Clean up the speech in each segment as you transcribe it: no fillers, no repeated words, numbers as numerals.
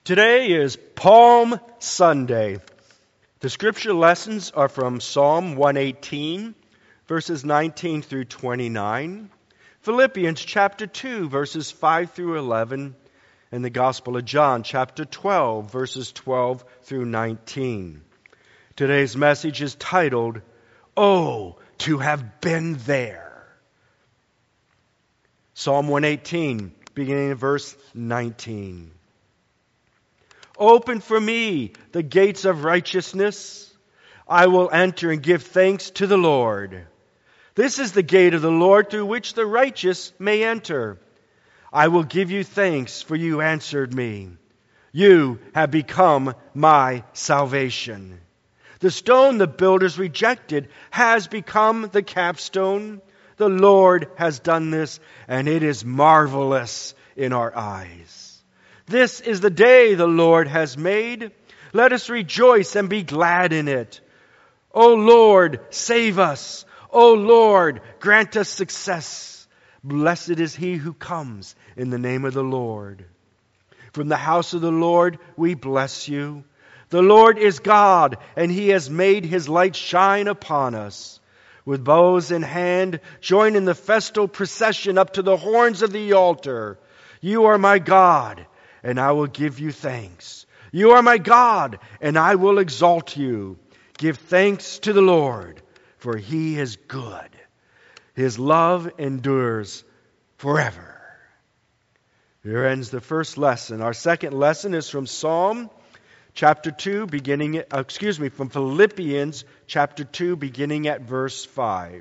Today is Palm Sunday. The scripture lessons are from Psalm 118, verses 19 through 29, Philippians chapter 2, verses 5 through 11, and the Gospel of John chapter 12, verses 12 through 19. Today's message is titled, "Oh, to have been there." Psalm 118, beginning in verse 19. Open for me the gates of righteousness. I will enter and give thanks to the Lord. This is the gate of the Lord through which the righteous may enter. I will give you thanks, for you answered me. You have become my salvation. The stone the builders rejected has become the capstone. The Lord has done this, and it is marvelous in our eyes. This is the day the Lord has made. Let us rejoice and be glad in it. O Lord, save us. O Lord, grant us success. Blessed is he who comes in the name of the Lord. From the house of the Lord we bless you. The Lord is God, and he has made his light shine upon us. With bows in hand, join in the festal procession up to the horns of the altar. You are my God, and I will give you thanks. You are my God, and I will exalt you. Give thanks to the Lord, for he is good. His love endures forever. Here ends the first lesson. Our second lesson is from Psalm chapter 2, from Philippians chapter 2, beginning at verse 5.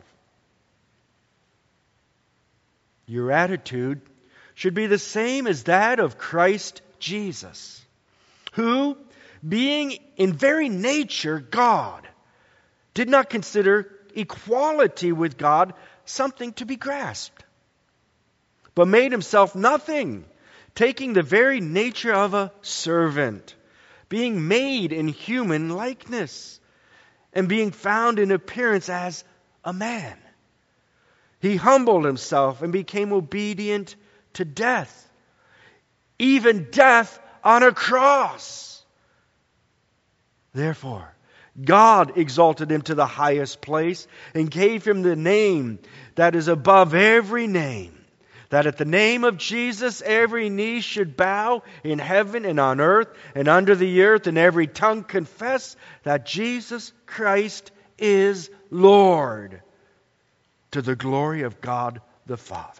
Your attitude should be the same as that of Christ Jesus, who, being in very nature God, did not consider equality with God something to be grasped, but made himself nothing, taking the very nature of a servant, being made in human likeness, and being found in appearance as a man. He humbled himself and became obedient to death, even death on a cross. Therefore, God exalted him to the highest place and gave him the name that is above every name, that at the name of Jesus every knee should bow in heaven and on earth and under the earth, and every tongue confess that Jesus Christ is Lord, to the glory of God the Father.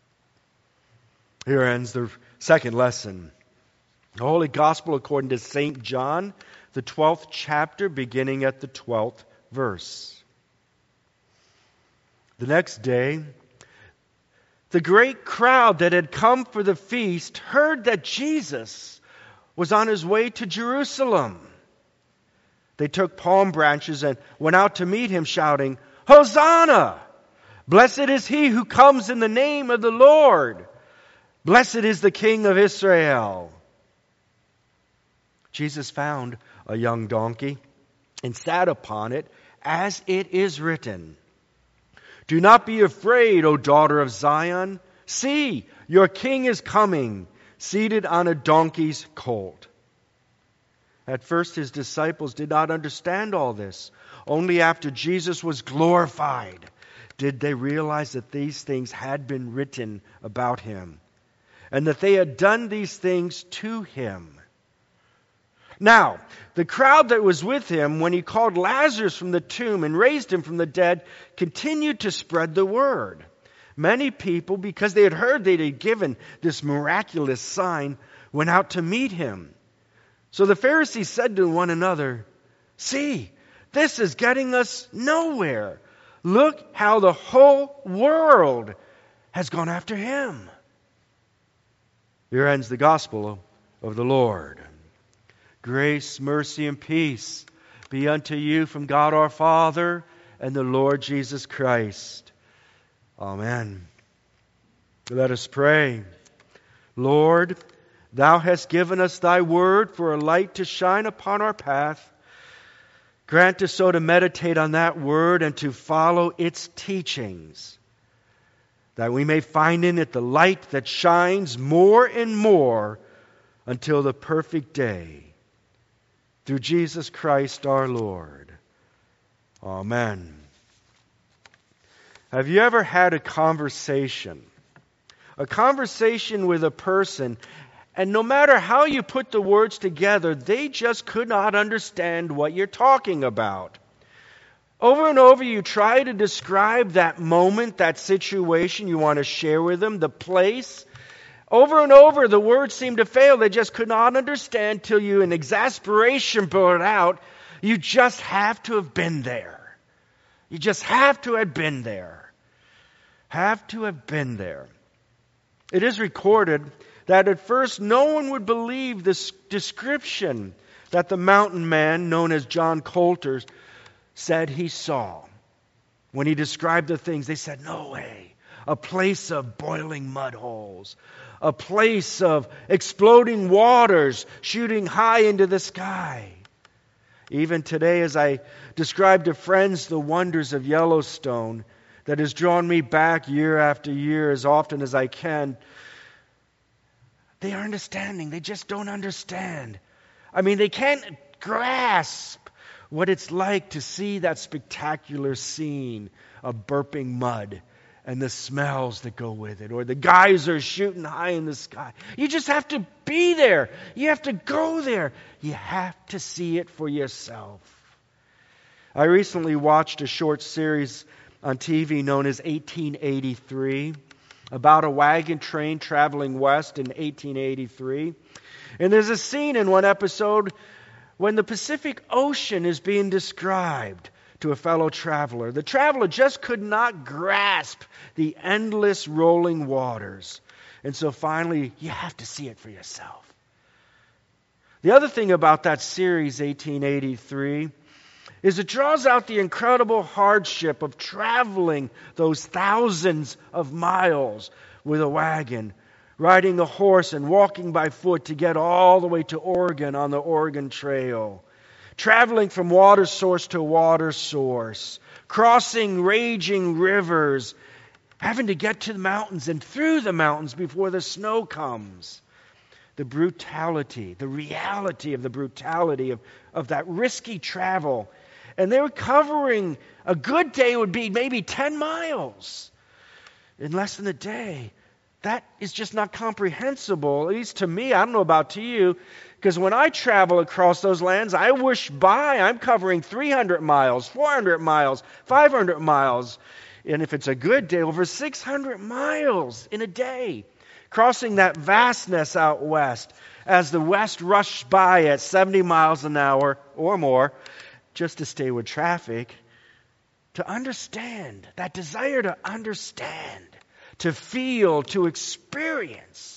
Here ends the second lesson. The Holy Gospel according to St. John, the 12th chapter, beginning at the 12th verse. The next day, the great crowd that had come for the feast heard that Jesus was on his way to Jerusalem. They took palm branches and went out to meet him, shouting, "Hosanna! Blessed is he who comes in the name of the Lord. Blessed is the King of Israel." Jesus found a young donkey and sat upon it, as it is written, "Do not be afraid, O daughter of Zion. See, your king is coming, seated on a donkey's colt." At first his disciples did not understand all this. Only after Jesus was glorified did they realize that these things had been written about him, and that they had done these things to him. Now, the crowd that was with him when he called Lazarus from the tomb and raised him from the dead continued to spread the word. Many people, because they had heard that he had given this miraculous sign, went out to meet him. So the Pharisees said to one another, "See, this is getting us nowhere. Look how the whole world has gone after him." Here ends the gospel of the Lord. Grace, mercy, and peace be unto you from God our Father and the Lord Jesus Christ. Amen. Let us pray. Lord, thou hast given us thy word for a light to shine upon our path. Grant us so to meditate on that word and to follow its teachings, that we may find in it the light that shines more and more until the perfect day. Through Jesus Christ our Lord. Amen. Have you ever had a conversation with a person, and no matter how you put the words together, they just could not understand what you're talking about? Over and over you try to describe that moment, that situation you want to share with them, the place. Over and over the words seem to fail. They just could not understand till you in exasperation blurt out, you just have to have been there. You just have to have been there. Have to have been there. It is recorded that at first no one would believe this description that the mountain man known as John Coulter said he saw. When he described the things, they said, no way. A place of boiling mud holes. A place of exploding waters shooting high into the sky. Even today, as I describe to friends the wonders of Yellowstone that has drawn me back year after year as often as I can, they are understanding. They just don't understand. I mean, they can't grasp what it's like to see that spectacular scene of burping mud and the smells that go with it, or the geysers shooting high in the sky. You just have to be there. You have to go there. You have to see it for yourself. I recently watched a short series on TV known as 1883, about a wagon train traveling west in 1883. And there's a scene in one episode when the Pacific Ocean is being described to a fellow traveler. The traveler just could not grasp the endless rolling waters. And so finally, you have to see it for yourself. The other thing about that series, 1883, is it draws out the incredible hardship of traveling those thousands of miles with a wagon, riding a horse and walking by foot to get all the way to Oregon on the Oregon Trail. Traveling from water source to water source, crossing raging rivers, having to get to the mountains and through the mountains before the snow comes. The brutality, the reality of the brutality of that risky travel. And they were covering, a good day would be maybe 10 miles in less than a day. That is just not comprehensible, at least to me. I don't know about to you. Because when I travel across those lands, I wish I'm covering 300 miles, 400 miles, 500 miles. And if it's a good day, over 600 miles in a day. Crossing that vastness out west as the west rushes by at 70 miles an hour or more, just to stay with traffic. To understand, that desire to understand, to feel, to experience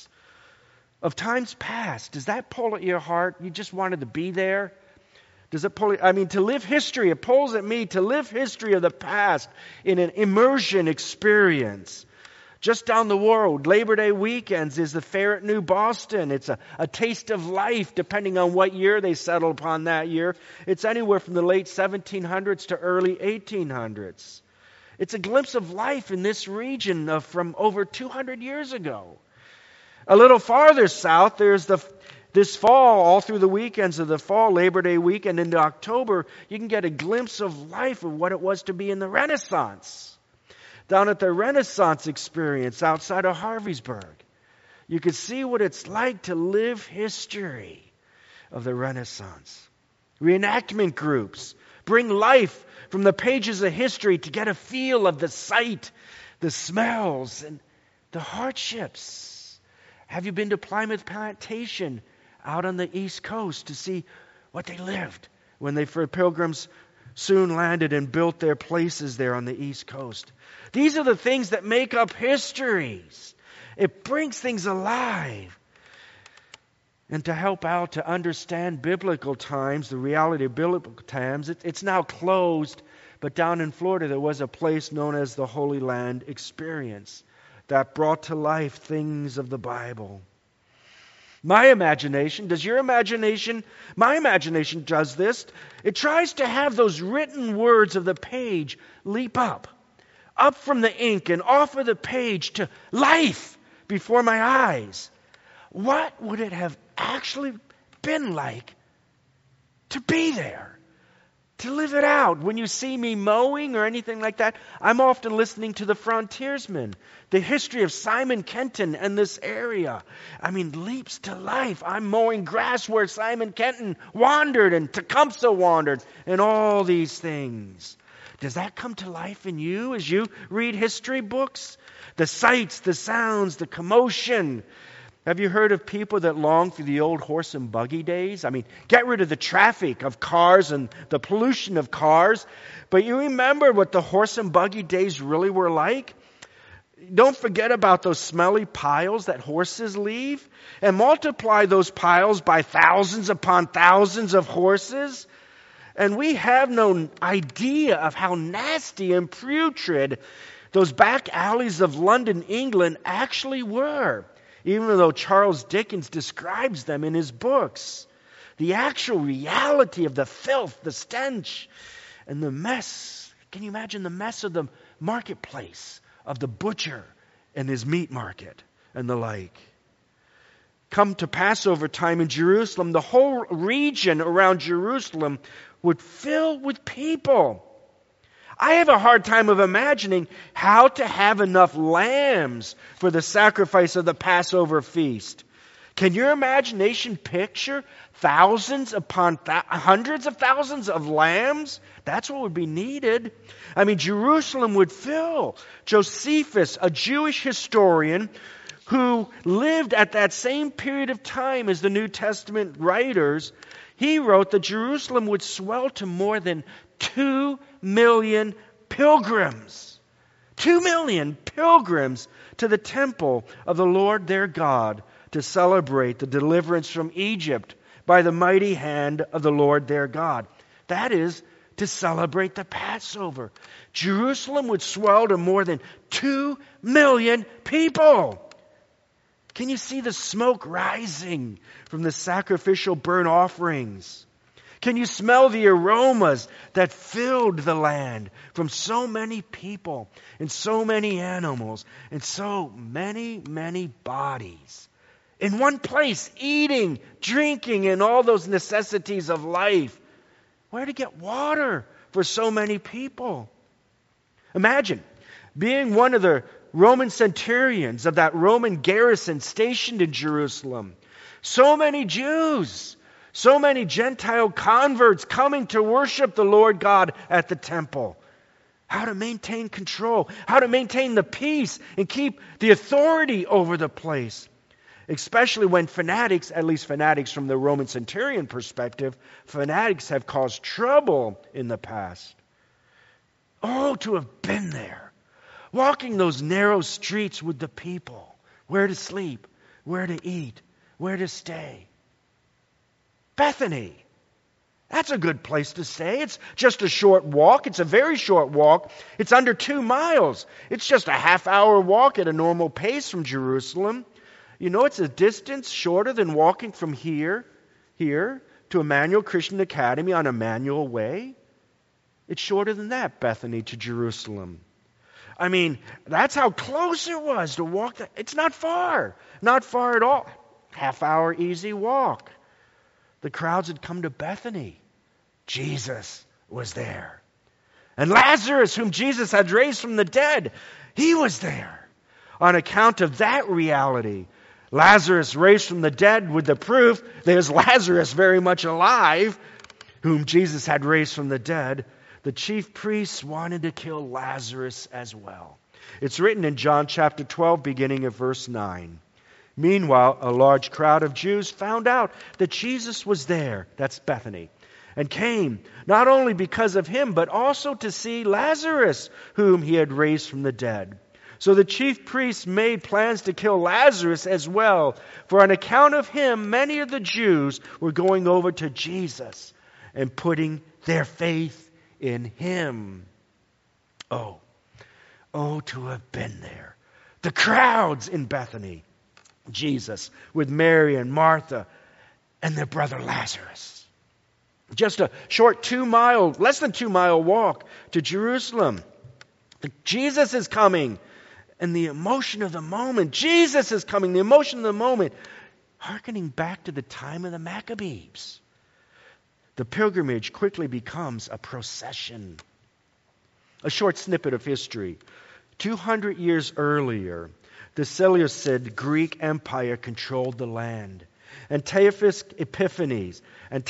of times past, does that pull at your heart? You just wanted to be there? Does it pull? To live history, it pulls at me to live history of the past in an immersion experience. Just down the road, Labor Day weekends is the fair at New Boston. It's a taste of life, depending on what year they settle upon that year. It's anywhere from the late 1700s to early 1800s. It's a glimpse of life in this region from over 200 years ago. A little farther south, there's this fall, all through the weekends of the fall, Labor Day weekend into October, you can get a glimpse of life of what it was to be in the Renaissance. Down at the Renaissance experience outside of Harveysburg, you could see what it's like to live history of the Renaissance. Reenactment groups bring life from the pages of history to get a feel of the sight, the smells, and the hardships. Have you been to Plymouth Plantation out on the East Coast to see what they lived when pilgrims soon landed and built their places there on the East Coast? These are the things that make up histories. It brings things alive. And to help out to understand biblical times, the reality of biblical times, it's now closed, but down in Florida there was a place known as the Holy Land Experience that brought to life things of the Bible. My imagination does this. It tries to have those written words of the page leap up from the ink and off of the page to life before my eyes. What would it have actually been like to be there, to live it out. When you see me mowing or anything like that, I'm often listening to the frontiersmen. The history of Simon Kenton and this area, leaps to life. I'm mowing grass where Simon Kenton wandered and Tecumseh wandered and all these things. Does that come to life in you as you read history books? The sights, the sounds, the commotion. Have you heard of people that long for the old horse and buggy days? Get rid of the traffic of cars and the pollution of cars. But you remember what the horse and buggy days really were like? Don't forget about those smelly piles that horses leave. And multiply those piles by thousands upon thousands of horses. And we have no idea of how nasty and putrid those back alleys of London, England actually were, even though Charles Dickens describes them in his books. The actual reality of the filth, the stench, and the mess. Can you imagine the mess of the marketplace, of the butcher and his meat market and the like? Come to Passover time in Jerusalem, the whole region around Jerusalem would fill with people. I have a hard time of imagining how to have enough lambs for the sacrifice of the Passover feast. Can your imagination picture thousands upon hundreds of thousands of lambs? That's what would be needed. Jerusalem would fill. Josephus, a Jewish historian who lived at that same period of time as the New Testament writers, he wrote that Jerusalem would swell to more than 2 million pilgrims. 2 million pilgrims to the temple of the Lord their God to celebrate the deliverance from Egypt by the mighty hand of the Lord their God. That is, to celebrate the Passover. Jerusalem would swell to more than 2 million people. Can you see the smoke rising from the sacrificial burnt offerings? Can you smell the aromas that filled the land from so many people and so many animals and so many, many bodies in one place, eating, drinking, and all those necessities of life? Where to get water for so many people? Imagine being one of the Roman centurions of that Roman garrison stationed in Jerusalem. So many Jews, so many Gentile converts coming to worship the Lord God at the temple. How to maintain control, how to maintain the peace and keep the authority over the place. Especially when fanatics, at least fanatics from the Roman centurion perspective, fanatics have caused trouble in the past. Oh, to have been there. Walking those narrow streets with the people. Where to sleep, where to eat, where to stay. Bethany. That's a good place to stay. It's just a short walk. It's a very short walk. It's under 2 miles. It's just a half-hour walk at a normal pace from Jerusalem. It's a distance shorter than walking from here to Emmanuel Christian Academy on Emmanuel Way. It's shorter than that, Bethany to Jerusalem. That's how close it was to walk. It's not far. Not far at all. Half-hour easy walk. The crowds had come to Bethany. Jesus was there. And Lazarus, whom Jesus had raised from the dead, he was there. On account of that reality, Lazarus raised from the dead with the proof there's Lazarus very much alive, whom Jesus had raised from the dead. The chief priests wanted to kill Lazarus as well. It's written in John chapter 12, beginning at verse 9. Meanwhile, a large crowd of Jews found out that Jesus was there, that's Bethany, and came, not only because of him, but also to see Lazarus, whom he had raised from the dead. So the chief priests made plans to kill Lazarus as well, for on account of him, many of the Jews were going over to Jesus and putting their faith in him. Oh, to have been there. The crowds in Bethany. Jesus with Mary and Martha and their brother Lazarus. Just a short less than 2 mile walk to Jerusalem. Jesus is coming. And the emotion of the moment. Jesus is coming. The emotion of the moment. hearkening back to the time of the Maccabees. The pilgrimage quickly becomes a procession. A short snippet of history. 200 years earlier, the Seleucid Greek Empire controlled the land. Antiochus Epiphanes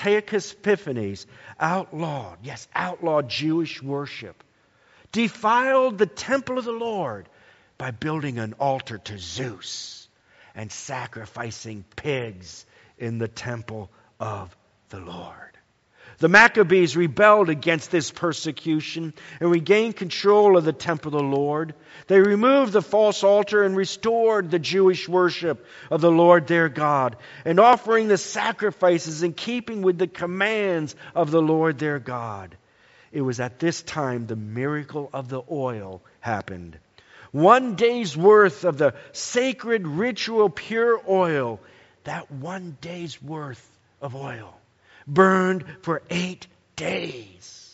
outlawed Jewish worship, defiled the temple of the Lord by building an altar to Zeus and sacrificing pigs in the temple of the Lord. The Maccabees rebelled against this persecution and regained control of the temple of the Lord. They removed the false altar and restored the Jewish worship of the Lord their God, and offering the sacrifices in keeping with the commands of the Lord their God. It was at this time the miracle of the oil happened. 1 day's worth of the sacred ritual pure oil, that 1 day's worth of oil, burned for 8 days.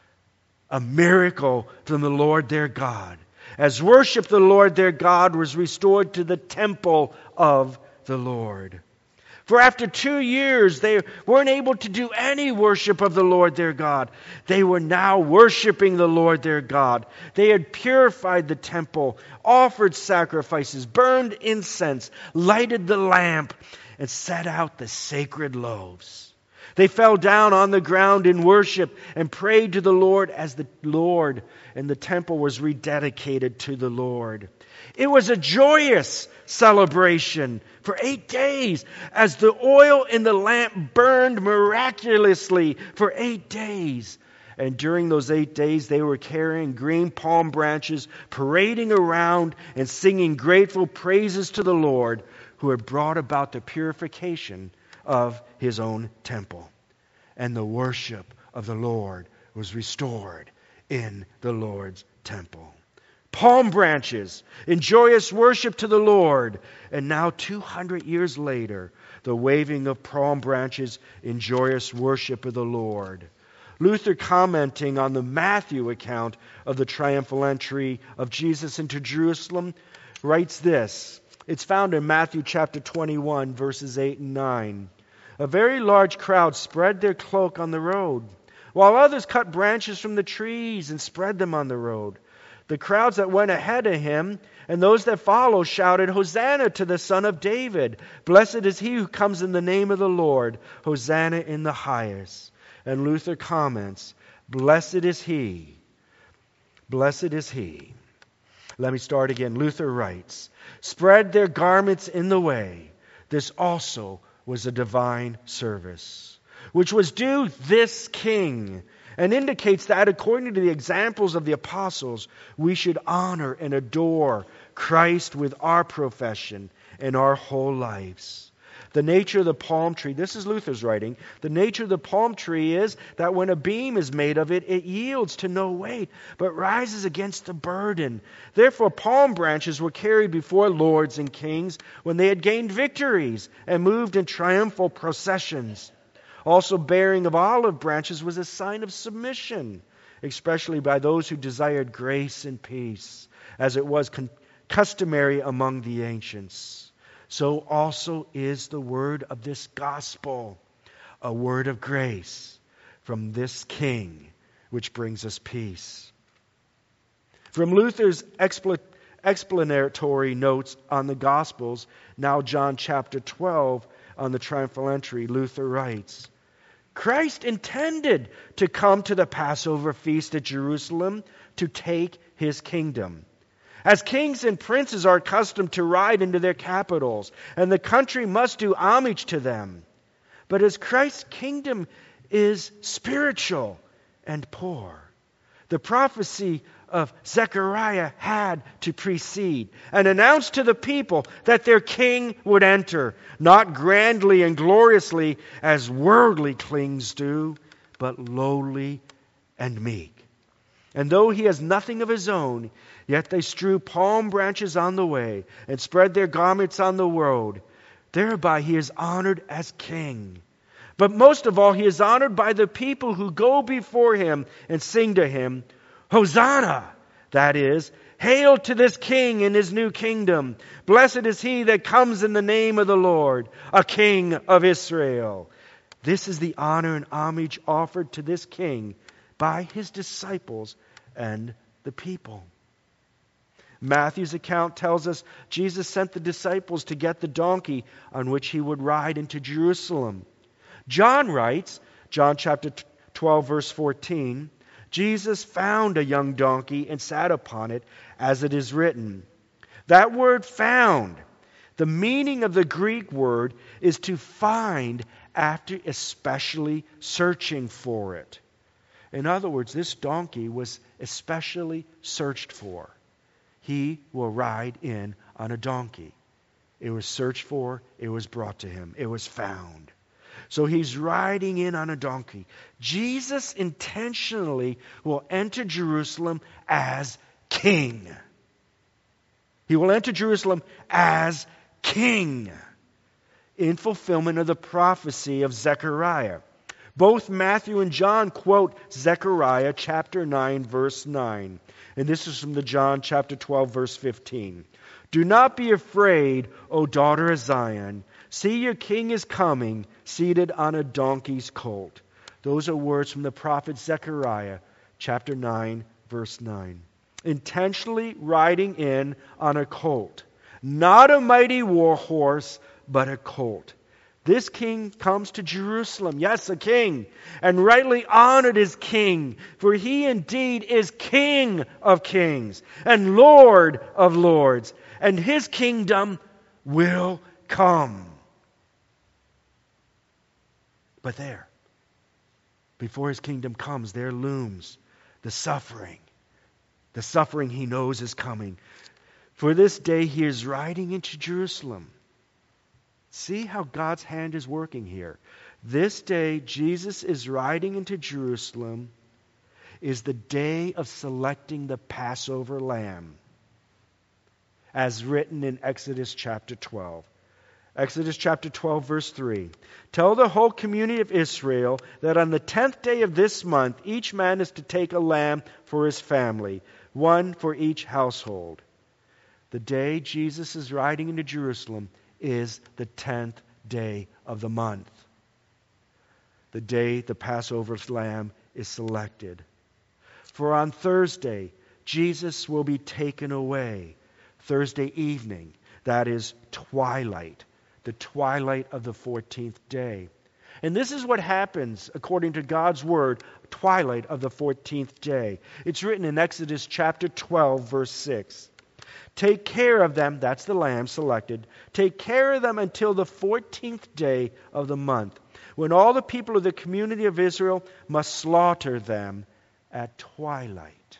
A miracle from the Lord their God. As worship the Lord their God was restored to the temple of the Lord. For after 2 years, they weren't able to do any worship of the Lord their God. They were now worshiping the Lord their God. They had purified the temple, offered sacrifices, burned incense, lighted the lamp, and set out the sacred loaves. They fell down on the ground in worship and prayed to the Lord as the Lord, and the temple was rededicated to the Lord. It was a joyous celebration for 8 days as the oil in the lamp burned miraculously for 8 days. And during those 8 days, they were carrying green palm branches, parading around and singing grateful praises to the Lord who had brought about the purification of his own temple. And the worship of the Lord was restored in the Lord's temple. Palm branches in joyous worship to the Lord. And now 200 years later, the waving of palm branches in joyous worship of the Lord. Luther, commenting on the Matthew account of the triumphal entry of Jesus into Jerusalem, writes this. It's found in Matthew chapter 21, verses 8 and 9. A very large crowd spread their cloak on the road, while others cut branches from the trees and spread them on the road. The crowds that went ahead of him and those that followed shouted, "Hosanna to the Son of David! Blessed is he who comes in the name of the Lord! Hosanna in the highest!" And Luther comments, "Blessed is he. Blessed is he." Let me start again. Luther writes, "Spread their garments in the way. This also was a divine service, which was due this king, and indicates that according to the examples of the apostles, we should honor and adore Christ with our profession and our whole lives." The nature of the palm tree, this is Luther's writing, the nature of the palm tree is that when a beam is made of it, it yields to no weight, but rises against the burden. Therefore, palm branches were carried before lords and kings when they had gained victories and moved in triumphal processions. Also, bearing of olive branches was a sign of submission, especially by those who desired grace and peace, as it was customary among the ancients. So also is the word of this gospel, a word of grace from this King, which brings us peace. From Luther's explanatory notes on the Gospels, now John chapter 12 on the triumphal entry, Luther writes, Christ intended to come to the Passover feast at Jerusalem to take his kingdom. As kings and princes are accustomed to ride into their capitals, and the country must do homage to them. But as Christ's kingdom is spiritual and poor, the prophecy of Zechariah had to precede and announce to the people that their king would enter, not grandly and gloriously as worldly kings do, but lowly and meek. And though he has nothing of his own, yet they strew palm branches on the way and spread their garments on the road. Thereby he is honored as king. But most of all, he is honored by the people who go before him and sing to him, Hosanna! That is, Hail to this king in his new kingdom. Blessed is he that comes in the name of the Lord, a king of Israel. This is the honor and homage offered to this king by his disciples and the people. Matthew's account tells us Jesus sent the disciples to get the donkey on which he would ride into Jerusalem. John writes, John chapter 12, verse 14, Jesus found a young donkey and sat upon it, as it is written. That word found, the meaning of the Greek word is to find after especially searching for it. In other words, this donkey was especially searched for. He will ride in on a donkey. It was searched for, it was brought to him, it was found. So he's riding in on a donkey. Jesus intentionally will enter Jerusalem as king. He will enter Jerusalem as king in fulfillment of the prophecy of Zechariah. Both Matthew and John quote Zechariah chapter 9, verse 9. And this is from the John chapter 12, verse 15. Do not be afraid, O daughter of Zion. See, your king is coming, seated on a donkey's colt. Those are words from the prophet Zechariah, chapter 9, verse 9. Intentionally riding in on a colt. Not a mighty war horse, but a colt. This king comes to Jerusalem, yes, a king, and rightly honored as king, for he indeed is King of kings and Lord of lords, and his kingdom will come. But there, before his kingdom comes, there looms the suffering he knows is coming. For this day he is riding into Jerusalem. See how God's hand is working here. This day Jesus is riding into Jerusalem is the day of selecting the Passover lamb, as written in Exodus chapter 12. Exodus chapter 12, verse 3. Tell the whole community of Israel that on the 10th day of this month, each man is to take a lamb for his family, one for each household. The day Jesus is riding into Jerusalem is the 10th day of the month. The day the Passover lamb is selected. For on Thursday, Jesus will be taken away. Thursday evening, that is twilight. The twilight of the 14th day. And this is what happens according to God's word, twilight of the 14th day. It's written in Exodus chapter 12, verse 6. Take care of them, that's the lamb selected, take care of them until the 14th day of the month, when all the people of the community of Israel must slaughter them at twilight.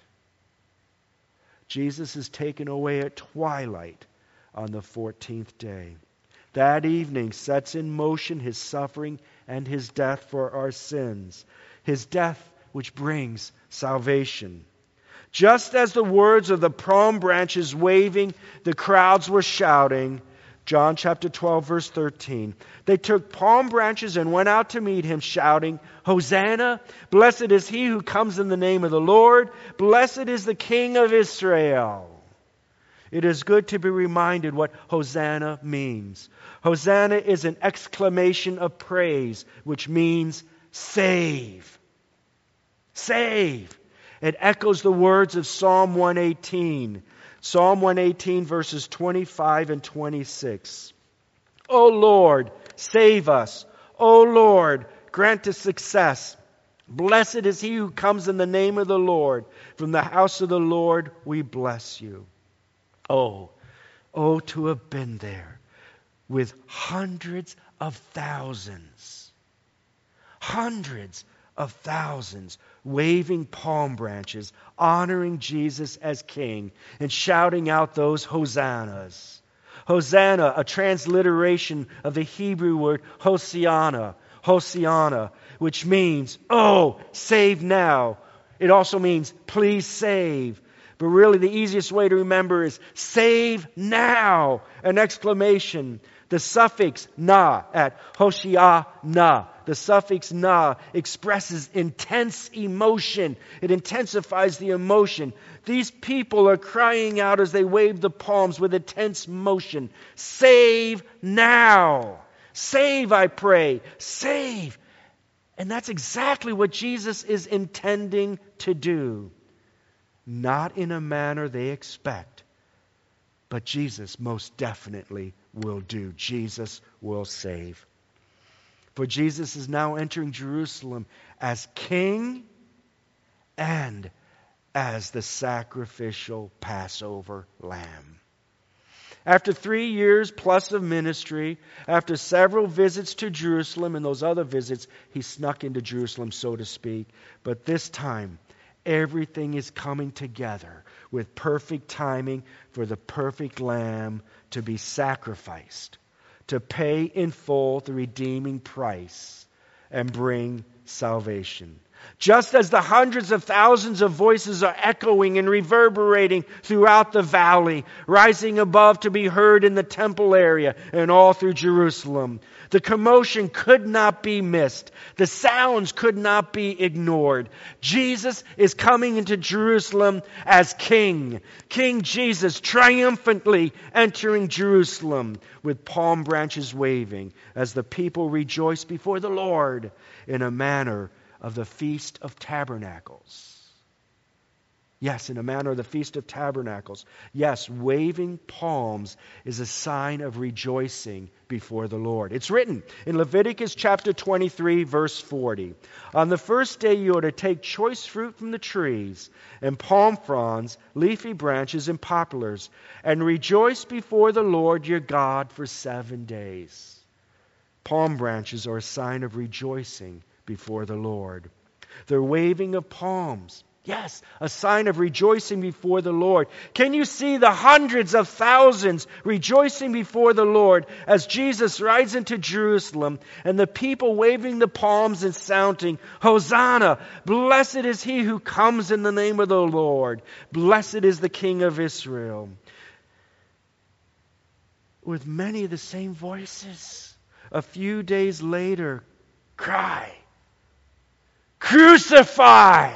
Jesus is taken away at twilight on the 14th day. That evening sets in motion his suffering and his death for our sins. His death which brings salvation. Just as the words of the palm branches waving, the crowds were shouting. John chapter 12, verse 13. They took palm branches and went out to meet him, shouting, Hosanna! Blessed is he who comes in the name of the Lord. Blessed is the King of Israel. It is good to be reminded what Hosanna means. Hosanna is an exclamation of praise, which means save. Save. It echoes the words of Psalm 118. Psalm 118, verses 25 and 26. O Lord, save us. O Lord, grant us success. Blessed is he who comes in the name of the Lord. From the house of the Lord we bless you. Oh, to have been there with hundreds of thousands waving palm branches, honoring Jesus as King and shouting out those hosannas. Hosanna, a transliteration of the Hebrew word Hosiana, which means, oh, save now. It also means, please save. But really the easiest way to remember is save now, an exclamation. The suffix na at Hoshiana, the suffix na, expresses intense emotion. It intensifies the emotion. These people are crying out as they wave the palms with intense motion. Save now. Save, I pray. Save. And that's exactly what Jesus is intending to do. Not in a manner they expect, but Jesus most definitely will do. Jesus will save. For Jesus is now entering Jerusalem as King and as the sacrificial Passover lamb. After 3 years plus of ministry, after several visits to Jerusalem, and those other visits, he snuck into Jerusalem, so to speak. But this time, everything is coming together with perfect timing for the perfect lamb to be sacrificed, to pay in full the redeeming price and bring salvation. Just as the hundreds of thousands of voices are echoing and reverberating throughout the valley, rising above to be heard in the temple area and all through Jerusalem. The commotion could not be missed. The sounds could not be ignored. Jesus is coming into Jerusalem as King. King Jesus triumphantly entering Jerusalem with palm branches waving as the people rejoice before the Lord in a manner of the Feast of Tabernacles. Yes, in a manner of the Feast of Tabernacles. Yes, waving palms is a sign of rejoicing before the Lord. It's written in Leviticus chapter 23, verse 40. On the first day you are to take choice fruit from the trees, and palm fronds, leafy branches, and poplars, and rejoice before the Lord your God for 7 days. Palm branches are a sign of rejoicing before the Lord. The waving of palms, yes, a sign of rejoicing before the Lord. Can you see the hundreds of thousands rejoicing before the Lord as Jesus rides into Jerusalem and the people waving the palms and shouting, Hosanna! Blessed is he who comes in the name of the Lord. Blessed is the King of Israel. With many of the same voices, a few days later, cry, Crucify!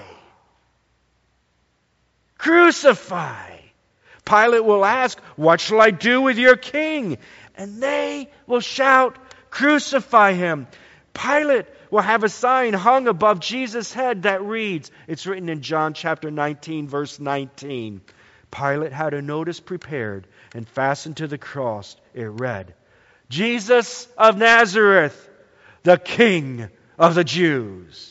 Crucify! Pilate will ask, What shall I do with your king? And they will shout, Crucify him. Pilate will have a sign hung above Jesus' head that reads, it's written in John chapter 19, verse 19. Pilate had a notice prepared and fastened to the cross. It read, Jesus of Nazareth, the King of the Jews.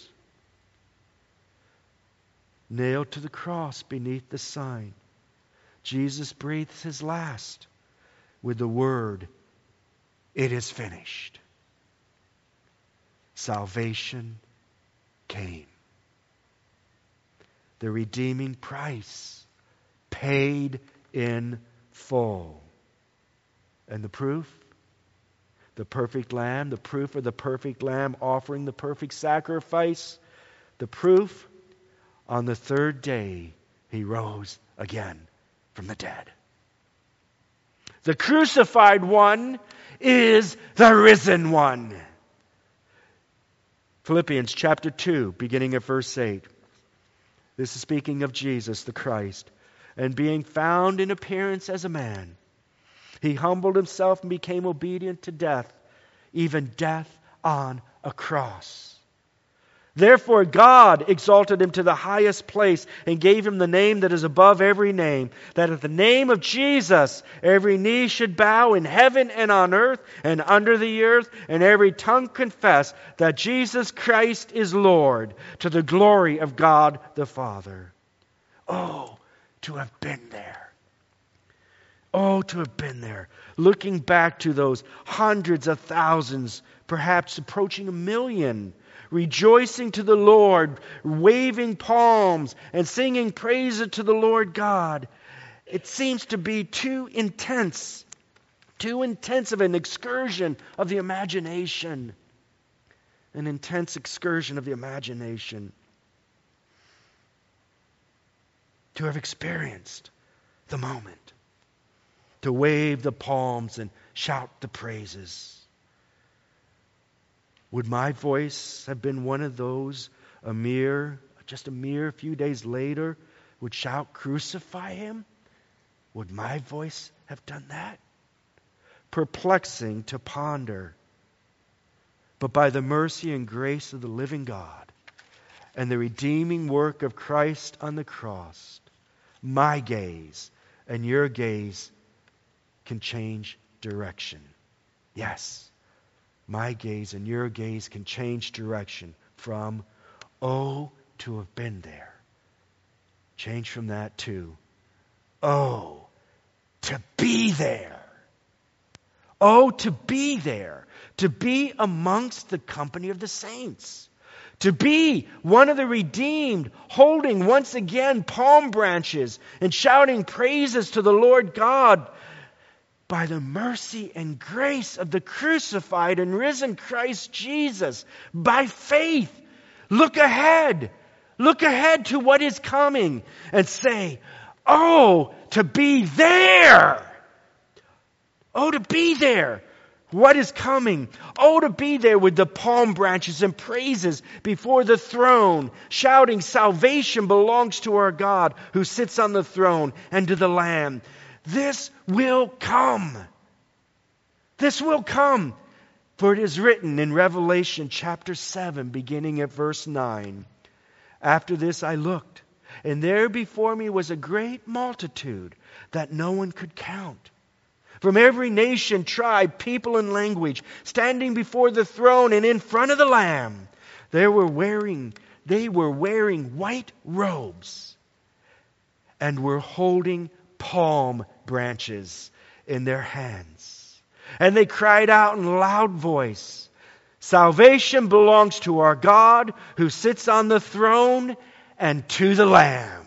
Nailed to the cross beneath the sign, Jesus breathes his last with the word, it is finished. Salvation came. The redeeming price paid in full. And the proof? The perfect lamb, the proof of the perfect lamb offering the perfect sacrifice. The proof? On the third day, he rose again from the dead. The crucified one is the risen one. Philippians chapter 2, beginning at verse 8. This is speaking of Jesus the Christ. And being found in appearance as a man, he humbled himself and became obedient to death, even death on a cross. Therefore God exalted him to the highest place and gave him the name that is above every name, that at the name of Jesus every knee should bow in heaven and on earth and under the earth, and every tongue confess that Jesus Christ is Lord, to the glory of God the Father. Oh, to have been there. Oh, to have been there. Looking back to those hundreds of thousands, perhaps approaching 1 million, rejoicing to the Lord, waving palms and singing praise to the Lord God. It seems to be too intense of an excursion of the imagination. An intense excursion of the imagination. To have experienced the moment. To wave the palms and shout the praises. Would my voice have been one of those just a mere few days later would shout, "Crucify him"? Would my voice have done that? Perplexing to ponder. But by the mercy and grace of the living God and the redeeming work of Christ on the cross, my gaze and your gaze can change direction. Yes, my gaze and your gaze can change direction from, oh, to have been there. Change from that to, oh, to be there. Oh, to be there. To be amongst the company of the saints. To be one of the redeemed, holding once again palm branches and shouting praises to the Lord God by the mercy and grace of the crucified and risen Christ Jesus. By faith, look ahead. Look ahead to what is coming and say, oh, to be there. Oh, to be there. What is coming? Oh, to be there with the palm branches and praises before the throne, shouting, salvation belongs to our God who sits on the throne and to the Lamb. This will come. This will come. For it is written in Revelation chapter 7, beginning at verse 9. After this I looked, and there before me was a great multitude that no one could count. From every nation, tribe, people, and language, standing before the throne and in front of the Lamb, they were wearing white robes and were holding palm branches in their hands. And they cried out in a loud voice, salvation belongs to our God who sits on the throne and to the Lamb.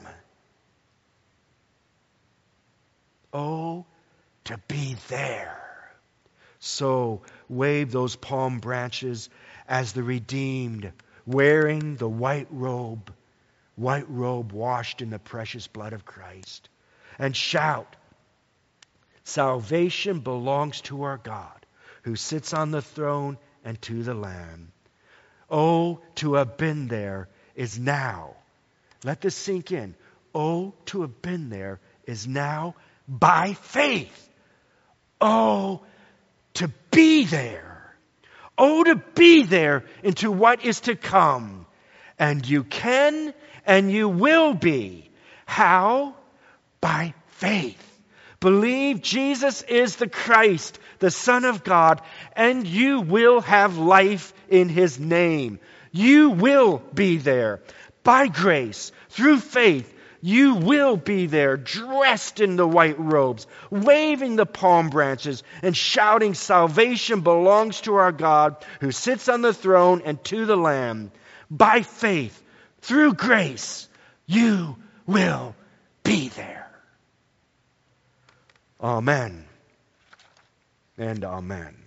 Oh, to be there. So wave those palm branches as the redeemed, wearing the white robe washed in the precious blood of Christ. And shout, salvation belongs to our God, who sits on the throne and to the Lamb. Oh, to have been there is now. Let this sink in. Oh, to have been there is now by faith. Oh, to be there. Oh, to be there into what is to come. And you can and you will be. How? By faith. Believe Jesus is the Christ, the Son of God, and you will have life in His name. You will be there. By grace, through faith, you will be there, dressed in the white robes, waving the palm branches, and shouting, salvation belongs to our God, who sits on the throne and to the Lamb. By faith, through grace, you will be there. Amen and amen.